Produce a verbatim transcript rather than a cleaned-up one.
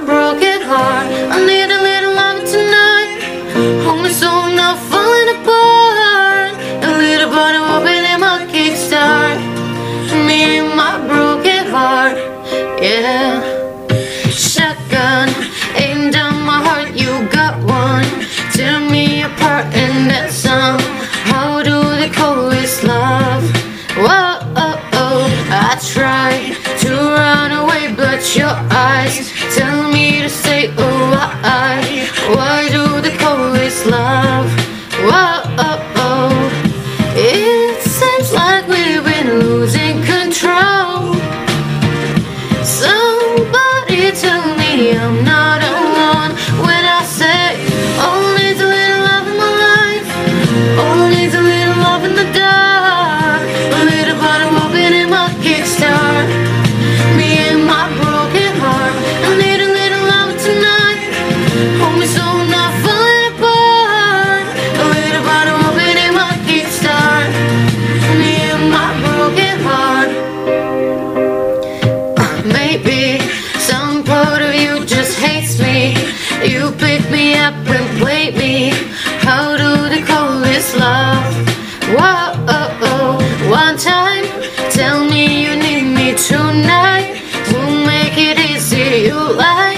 broken heart. I need a little love tonight. Hold me so I'm not falling apart. A little bottle opening my kickstart. Me and my broken heart, yeah. Shotgun, aim down my heart, you got one. Tear me apart and that song. How do they call this love? Whoa, oh, oh. I try to run away, but your eyes tell me to stay. Oh, why? Why do they call this love? Whoa, oh, oh. It seems like we've been losing control. Somebody tell me I'm not alone when I say all needs a little love in my life. All needs a little love in the dark. A little bottle open in my kickstart. Me and my broken heart. I need a little love tonight. Hold me so I'm not falling apart. A little bottle open in my kickstart. Me and my broken heart. Maybe some part of you just hates me. You pick me up and play me. How do they call this love? Whoa, oh, oh. One time, tell me you need me tonight. We'll make it easy. You lie.